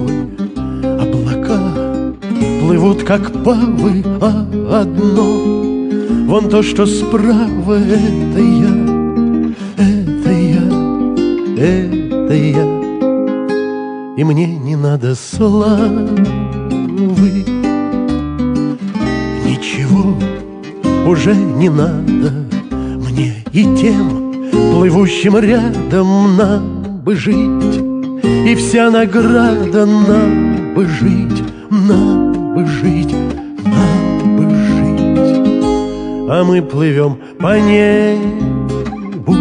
тобой облака плывут, как павы, а одно. Вон то, что справа, это я, это я, это я. И мне не надо славы, ничего уже не надо мне и тем, плывущим рядом, нам бы жить. И вся награда нам бы жить, нам бы жить, нам бы жить. А мы плывем по небу,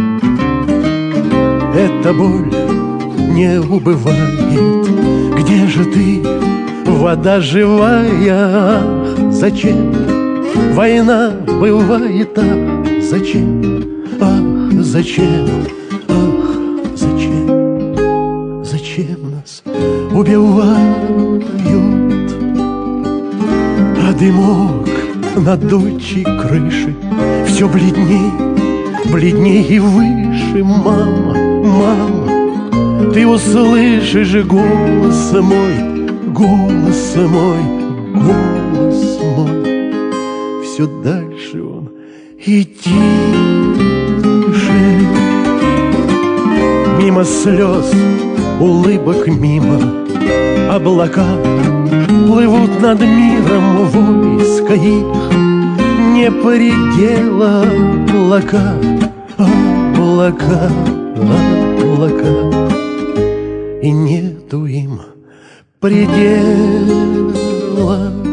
эта боль не убывает. Где же ты, вода живая? Ах, зачем война бывает? Ах, зачем? Ах, зачем? Ах, зачем? Зачем нас убивают? А дымок над дочей крыши все бледней, бледней и выше. Мама, мама, ты услышишь голос мой, голос мой, голос мой. Все дальше он и тише. Мимо слез, улыбок мимо, облака плывут над миром, войска их не предела. Облака, облака, облака, и нету им предела.